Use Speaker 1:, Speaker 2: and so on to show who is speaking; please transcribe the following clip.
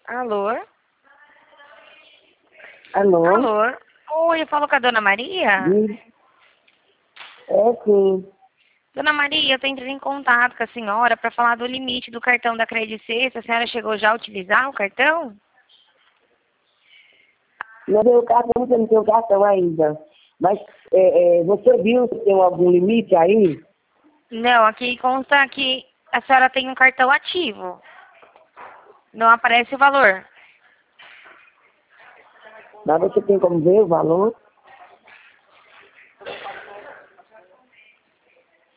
Speaker 1: Alô?
Speaker 2: Alô?
Speaker 1: Alô? Oi, eu falo com a Dona Maria?
Speaker 2: É sim.
Speaker 1: Dona Maria, eu estou entrando em contato com a senhora para falar do limite do cartão da Credit Sexta. A senhora chegou já a utilizar o cartão?
Speaker 2: Não tenho cartão, você não tem o cartão ainda. Mas você viu se tem algum limite aí?
Speaker 1: Não, aqui consta que a senhora tem um cartão ativo. Não aparece o valor.
Speaker 2: Mas você tem como ver o valor?